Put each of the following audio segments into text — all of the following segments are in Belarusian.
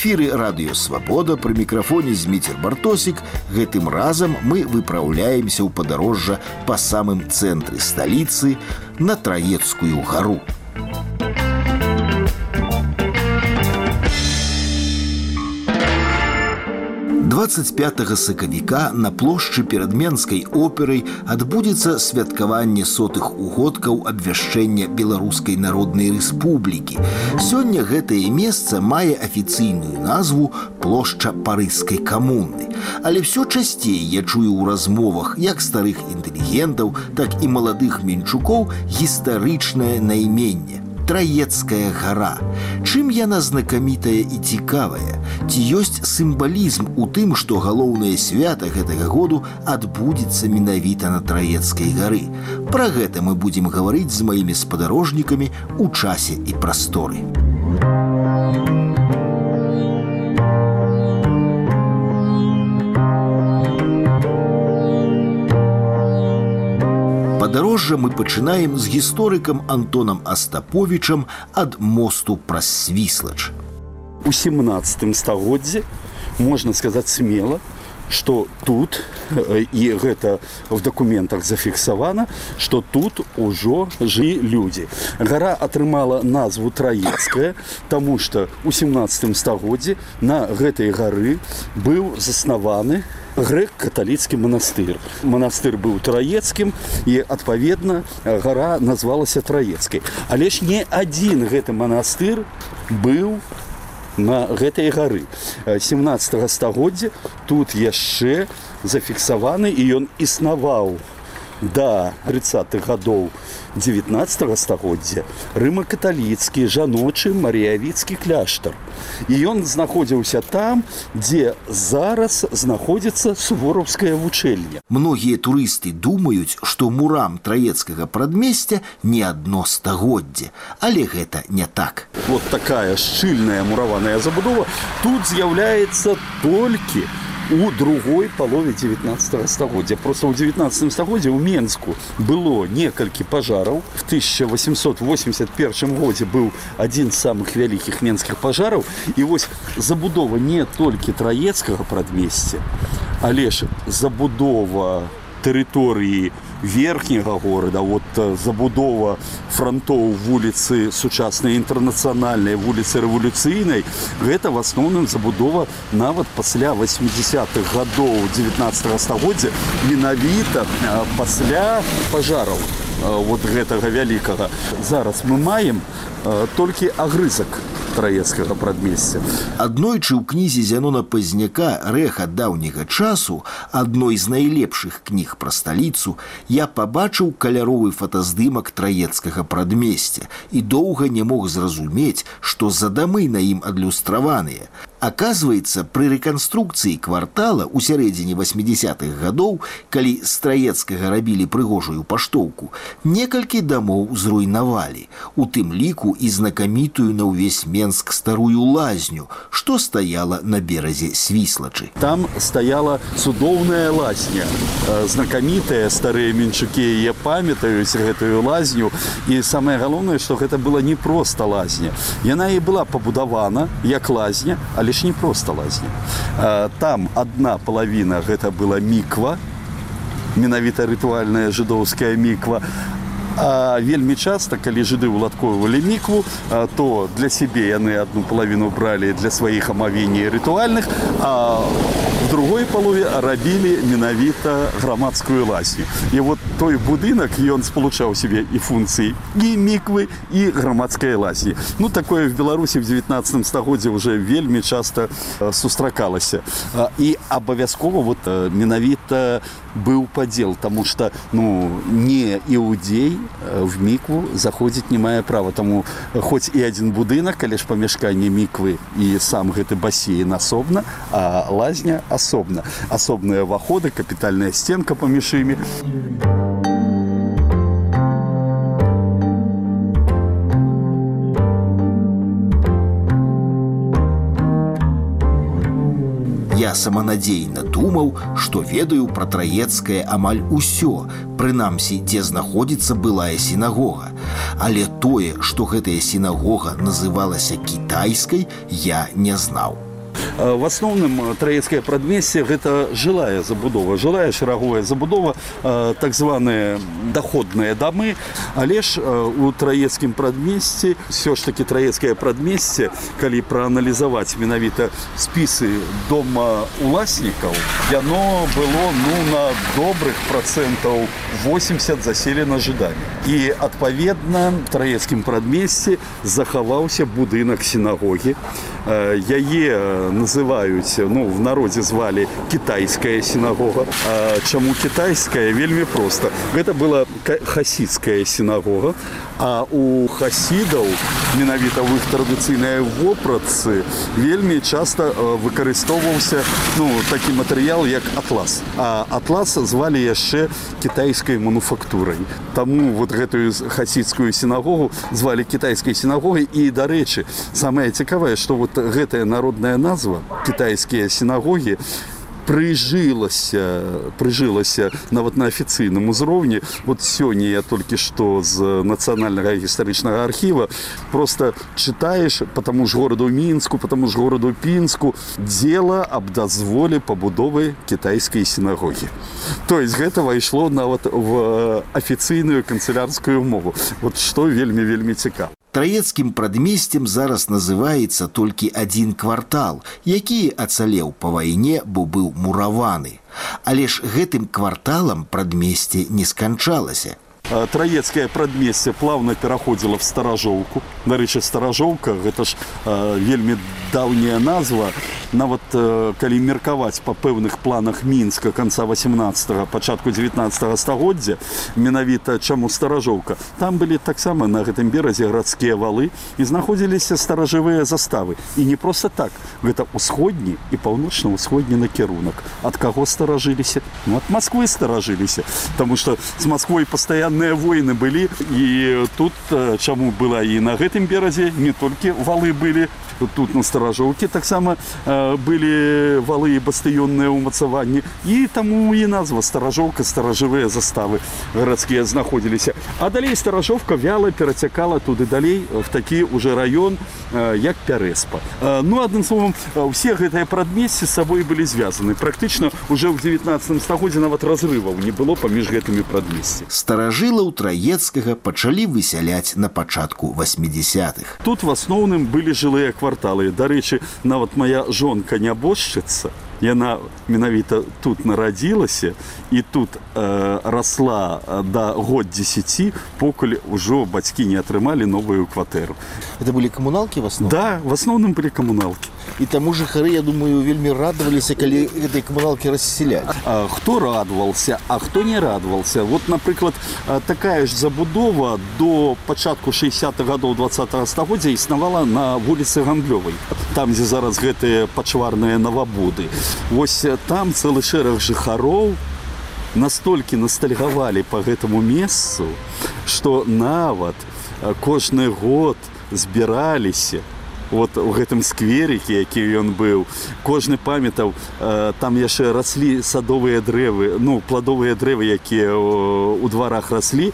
эфіры радыё «Свабода», пры мікрафоне Зміцер Бартосік. Гэтым разам мы выпраўляемся ў падарожжа па самым цэнтры сталіцы на Траецкую гару. 25 сакавіка на плошчы перад Менскай операй адбудзецца святкаванне сотых угодкаў абвяшчэння Беларускай Народнай Рэспублікі. Сёння гэтае месца мае афіцыйную назву плошча Парыжскай камуны. Але ўсё часцей я чую ў размовах як старых інтэлігентаў, так і маладых мінчукоў гістарычнае найменне – Траецкая гара. Чым яна знакамітая і цікавая? Ці ёсць сімвалізм у тым, што галоўнае свята гэтага году адбудзецца менавіта на Траецкай гары? Пра гэта мы будзем гаварыць з маімі спадарожнікамі ў часе і прасторы. Падарожжа мы пачынаем з гісторыкам Антонам Астаповічам ад мосту праз Свіслач. У 17 стагоддзі можна сказаць смела, што тут, і гэта в дакументах зафіксавана, што тут ужо жылі людзі. Гара атрымала назву Траецкая, таму што у 17 стагоддзі на гэтай гары быў заснаваны грэк-каталіцкі манастыр. Манастыр быў траецкім, і, адпаведна, гара назвалася Траецкай. Але ж не адзін гэты манастыр быў на гэтай гары. 17 стагоддзя тут яшчэ зафіксаваны, і ён існаваў да 30-х гадоў 19 стагоддзя рыма-каталіцкі жаночы марыявіцкі кляштар. І ён знаходзіўся там, дзе зараз знаходзіцца сувораўская вучэльня. Многія турысты думаюць, што мурам Траецкага прадмесця не адно стагоддзе, але гэта не так. Вот такая шчыльная мураваная забудова тут з'яўляецца толькі у другой палове 19 стагоддзя. Просто ў 19 стагоддзе ў Менску было некалькі пажараў. В 1881 годзе быў адзін з самых вялікіх менскіх пажараў. І вось забудова не толькі Траецкага прадмесця, але ж забудова тэрыторыі верхняга горада, вот забудова франтоў вуліцы сучаснай інтэрнацыянальнай, вуліцы рэвалюцыйнай, гэта в асноўным забудова нават пасля 80-х гадоў 19 стагоддзя, менавіта пасля пажараў вот гэтага вялікага. Зараз мы маем толькі агрызак Траецкага прадмесця. Аднойчы ў кнізе Зянона Пазняка «Рэха даўняга часу», адной з найлепшых кніг пра сталіцу, я пабачыў каляровы фотаздымак Траецкага прадмесця і доўга не мог зразумець, што за дамы на ім адлюстраваныя. Аказваецца, пры рэканструкцыі квартала ў сярэдзіне 80-х гадоў, калі з Траецкага рабілі прыгожую паштоўку, некалькі дамоў зруйнавалі, у тым ліку і знакамітую на ўвесь Менск старую лазню, што стаяла на беразе Свіслачы. Там стаяла цудоўная лазня. Знакамітыя старыя менчукі яе памятаюць гэтую лазню. І самае галоўнае, што гэта была не проста лазня. Яна і была пабудавана як лазня, але ж не проста лазня. Там адна палавіна гэта была міква, менавіта рытуальная жыдоўская міква. А вельмі часта, калі жыды уладкоўвалі мікву, то для сябе яны адну палавіну бралі для сваіх амавеній рытуальных, а в другой палове рабілі менавіта грамадскую лазню. І вот той будынак, ён спалучаў сябе і функцыі і міквы, і грамадскай лазні. Ну, такое в Беларусі в 19 стагоддзе уже вельмі часта сустракалася. І абавязкова вот менавіта быў падзел, таму што, не іудзей в мікву заходзіць не мае права. Таму хоць і адзін будынак, але ж памяшканне міквы і сам гэты басейн асобна, а лазня асобна. Асобныя ўваходы, капітальная сценка паміж імі. Я саманадзейна думаў, што ведаю пра Траецкае амаль усё, прынамсі, дзе знаходзіцца былая сінагога. Але тое, што гэтая сінагога называлася кітайскай, я не знаў. В асноўным траецкае прадмесце гэта жылая забудова, жылая шараговая забудова, так званыя доходныя дамы, але ж у траецкім прадмесці все ж таки траецкае прадмесце, калі прааналізаваць менавіта спісы дома уласнікаў, яно было на добрых процентаў 80 заселена жидамі. І адпаведна траецкім прадмесці захаваўся будынак сінагогі. Яе называюць, в народзе звалі кітайская сінагога. Чаму кітайская? Вельмі проста. Гэта была хасідская сінагога, а у хасідаў менавіта ў іх традыцыйнай вопратцы вельмі часта выкарыстоўваўся такі матэрыял, як атлас. А атлас звалі яшчэ кітайскай мануфактурай. Таму гэтую хасідскую сінагогу звалі кітайскай сінагогай. І, дарэчы, самае цікавае, што гэтая народная назва, кітайскія сінагогі, прыжылася нават на афіцыйным узроўні. Сёння я толькі што з нацыянальнага гістарычнага архіва просто чытаеш по таму ж гораду Мінску, по таму ж гораду Пінску дзела аб дазволе пабудовы кітайскай сінагогі. То есть гэта вайшло нават в афіцыйную канцылярскую мову. Што вельмі цікава. Траецкім прадмесцем зараз называецца толькі адзін квартал, які ацалеў па вайне, бо быў мураваны. Але ж гэтым кварталам прадмесце не сканчалася. Траецкае прадмесце плавна пераходзіла в Старажоўку. Дарэчы, Старажоўка – гэта ж вельмі даўняя назва. Нават калі меркаваць па пэўных планах Мінска канца 18-го, пачатку 19-го стагоддзя, менавіта чаму Старажоўка? Там былі таксама на гэтым беразе гарадскія валы і знаходзіліся старажывыя заставы. І не проста так. Гэта усходні і паўночна-ўсходні накірунак. Ад каго старажыліся? Ад Масквы старажыліся. Таму што з Масквой пастаянна войны былі, і тут чаму была і на гэтым беразе не толькі валы былі, тут на Старажоўкі таксама былі валы і бастыённыя ўмацаванні, і таму і назва Старажоўка, старажывыя заставы гарадскія знаходзіліся. А далей Старажоўка вяла перацякала туды далей в такі уже раён, як Пярэспа. Адным словам, усе гэтыя прадмесці з сабой былі звязаны. Практычна уже ў 19 стагоддзі нават разрываў не было паміж гэтымі прадмесці. Старажылаў Траецкага пачалі высяляць на пачатку 80-х. Тут в асноўным былі жылыя кварталы. Дарэчы, нават моя жонка нябожчыца, яна менавіта тут нарадзілася і тут расла да год 10, покуль ужо бацькі не атрымалі новую кватэру. Это былі камуналкі в асноўным? Да, в асноўным былі камуналкі. І таму жыхары, я думаю, вельмі радаваліся, калі гэтай камуналкі рассялялі. Хто радаваўся, а хто не радаваўся? Напрыклад, такая ж забудова до пачатку 60-х гадоў 20-го стагоддзя існавала на вуліцы Гандлёвай. Там, дзе зараз гэтыя пачварныя навабуды. Там цэлы шэраг жыхароў настолькі ностальгавалі па гэтаму месцу, што нават кожны год збіраліся у гэтым скверікі, які ён быў. Кожны памятаў, там яшчэ раслі садовыя дрэвы, пладовыя дрэвы, якія ў дварах раслі.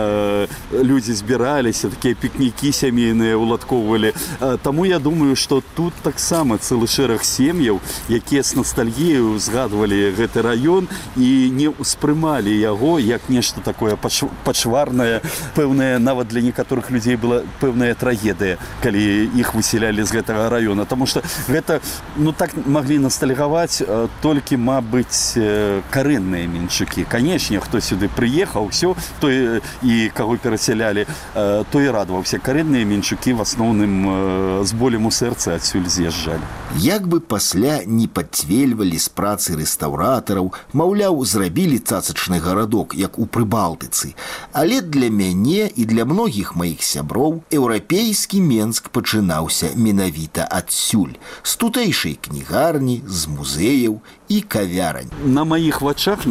Людзі збіраліся, такія пікнікі сямейныя уладкоўвалі. Таму я думаю, што тут таксама цэлы шэраг сем'яў, якія з ностальгіяй узгадвалі гэты раён і не ўспрымалі яго як нешта такое пачварнае, пэўнае, нават для некаторых людзей была пэўная трагедыя, калі іх выселялі з гэтага раёна, таму што гэта, так маглі ностальгаваць толькі, мабыць, карэнныя менчукі. Канечне, хто сюды прыехаў, той і каго перасялялі, той і радаваўся. Карэнныя менчукі в асноўным з болем у сэрцы адсюль з'язджалі. Як бы пасля не падцвельвалі з працы рэстаўратараў, маўляў, зрабілі цацачны гарадок, як у Прыбалтыцы. Але для мяне і для многіх маіх сяброў еўрапейскі Менск пачынаўся менавіта адсюль, з тутэйшай кнігарні, з музеяў і кавярань. На маіх вачах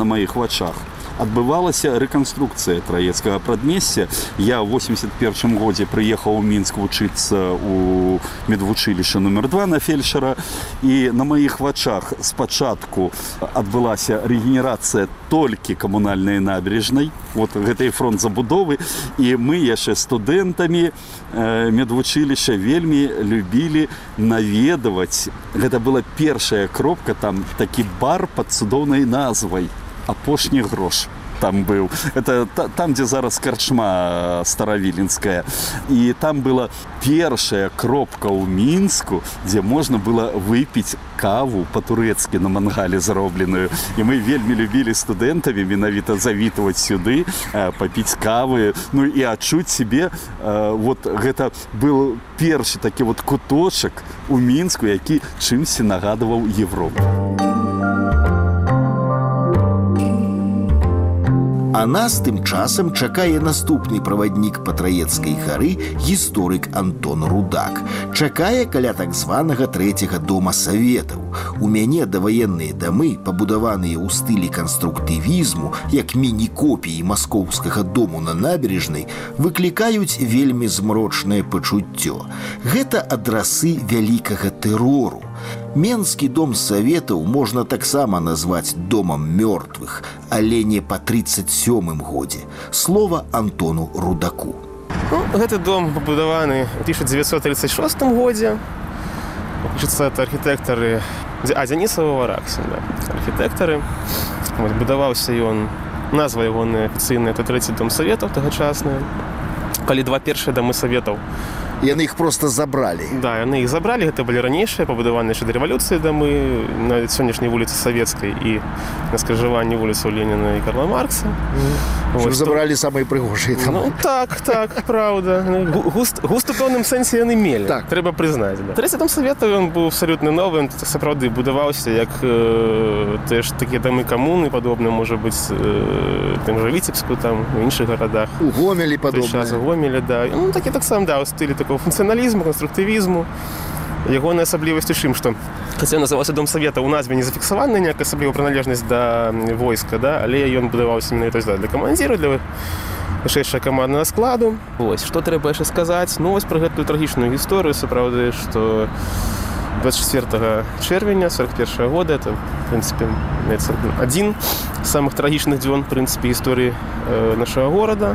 адбывалася рэканструкцыя траецкага прадмесця. Я ў 81 годзе прыехаў у Мінск вучыцца ў медвучылішча нумер 2 на фельчара, і на маіх вачах спачатку адбылася рэгенерацыя толькі камунальнай набярэжнай, гэтай фронт забудовы, і мы яшчэ студэнтамі медвучылішча вельмі любілі наведаваць. Гэта была першая кропка, там такі бар пад цудоўнай назвай «Апошні грош». Там быў. Это там, дзе зараз карчма старавіленская. І там была першая кропка ў Мінску, дзе можна было выпіць каву па-турэцкі на мангале зробленую. І мы вельмі любілі студэнтамі менавіта завітваць сюды, папіць кавы, ну і адчуць сябе. Вот гэта быў першы такі вот куточак у Мінску, які чымсьці нагадваў Европу. А нас тым часам чакае наступны праваднік па Траецкай гары, гісторык Антон Рудак. Чакае каля так званага трэцяга дома саветаў. У мяне даваенныя дамы, пабудаваныя ў стылі канструктывізму, як міні-копіі маскоўскага дому на набережнай, выклікаюць вельмі змрочнае пачуццё. Гэта адрасы вялікага тэрору. Менскі дом саветаў можна таксама назваць домам мёртвых, але не па 37-м годзе. Слова Антону Рудаку. Гэты дом пабудаваны ў 1936 годзе. Пішацца, это архітэктары Дзянісава Вараксін, да. Архітэктары. Будаваўся ён, назва ягоная афіцыйная, это трэці дом саветаў тагачасная. Калі два першыя дамы саветаў. Яны іх проста забралі. Да, яны іх забралі, гэта былі ранейшыя, пабудаваныя яшчэ да рэвалюцыі дамы, на сённяшняй вуліцы Савецкай і на скрыжаванні вуліцаў Леніна і Карла Маркса. Што забралі самыя прыгожыя дамы. Ну, так, праўда. Густ у пэўным сэнсе яны мелі, так. Трэба прызнаць. Да. Трэці дом саветаў, ён быў абсалютна новы, ён сапраўды будаваўся, як тыя ж такія дамы камуны, падобна, можа быць, тым жа Віцебску, там, у іншых гарадах. У Гомелі падобна. У Гомелі, да. Ну, такі таксама, да, у стылі функцыяналізму, канструктывізму. Ягоная асаблівасць у чым, што хаця называўся дом савета, у назве не зафіксавана ніякая асаблівая прыналежнасць да войска, да, але ён будаваўся менавіта для камандзіру, для вышэйшага каманднага складу. Вось, што трэба яшчэ сказаць? Ну, вось пра гэтую трагічную гісторыю, сапраўды, што 24 чэрвеня 41 года, это, в прынцыпе, адзін з самых трагічных дзён, в прынцыпе, гісторыі нашага горада,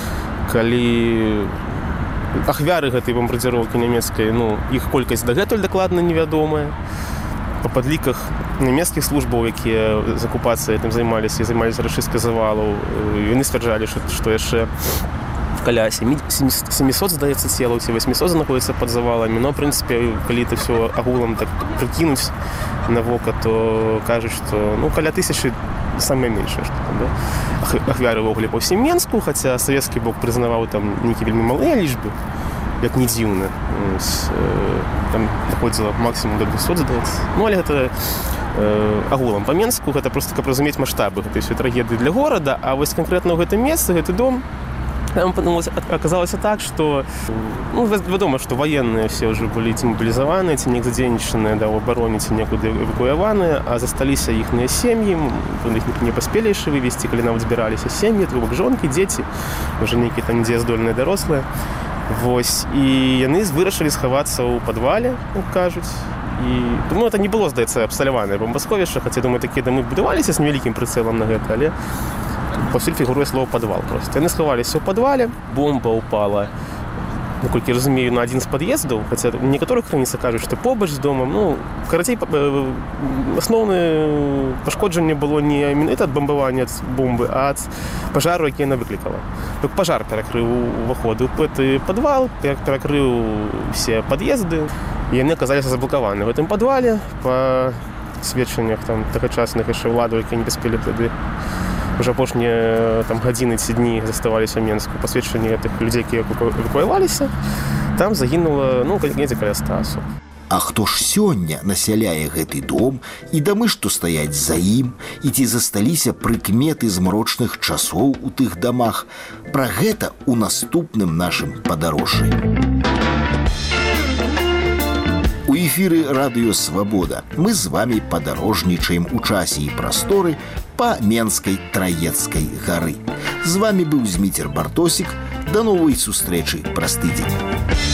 калі ахвяры гэтай бомбардзіроўкі нямецкай, ну, іх колькасць дагэтуль дакладна невядомая. Па падліках нямецкіх службаў, якія з акупацыяй этым займаліся і займаліся рашысцкай завалаў, яны сцвярджалі, што яшчэ каля 700, здаецца, целаў, ці 800 знаходзіцца пад заваламі. Но, в прынцыпе, калі это все агулам так прыкінуць на вока, то кажуць, што, ну, каля 1000 самае меншае, што там, да? Ахвяры ўвогуле па ўсім Менску, хаця савецкі бок прызнаваў там нейкія вельмі малыя лічбы, як не дзіўна. Там даходзіла максімум до 200, здаецца. Ну, але гэта агулам па Менску, гэта проста каб разумець маштабы гэтай ўсёй трагедыі для горада, а вось канкрэтна ў гэтым месцы, гэты дом, там аказалася так, што, ну, вядома, што ваенныя все ўжо былі ці мобілізаваныя, ці неяк задзейнічаныя, да, ў абароне, ці некуды эвакуяваныя, а засталіся іхныя сем'і, іх не паспелі яшчэ вывезці, калі нават збіраліся сем'і, то бок жонкі, дзеці, уже нейкія там дзеяздольныя дарослыя. Вось, і яны вырашылі схавацца ў падвале, як кажуць. І, ну, это не было, здаецца, абсталяванае бомбасховішча, хаця, думаю, такія дамы будаваліся з невялікім прыцэлам на гэта, але паўсюль фігуруе слово «падвал» проста. Яны схаваліся ў падвале, бомба ўпала, наколькі я разумею, на адзін з пад'ездаў, хаця у некаторых крыніцах кажуць, што побач з домам, ну, карацей, асноўнае пашкоджанне было не менавіта ад бамбавання, ад бомбы, а ад пажару, які яна выклікала. Так пажар перакрыў уваходы ў гэты падвал, перакрыў усе пад'езды, і яны аказаліся заблакаваны ў гэтым падвале па сведчаннях там тагачасных яшчэ ўладаў, якія не паспелі тады уже апошнія там гадзіны ці дні заставаліся ў Менску. Па сведчанні гэтых людзей, якія эвакуяваліся, там загінула, ну, недзе каля 100 асоб. А хто ж сёння насяляе гэты дом і дамы, што стаяць за ім, і ці засталіся прыкметы змрочных часоў у тых дамах? Пра гэта ў наступным нашым падарожжы. У эфіры радыё «Свабода» мы з вамі падарожнічаем у часе і прасторы па Менскай Траецкай гары. З вамі быў Зміцер Бартосік. Да новай сустрэчы праз тыдзень.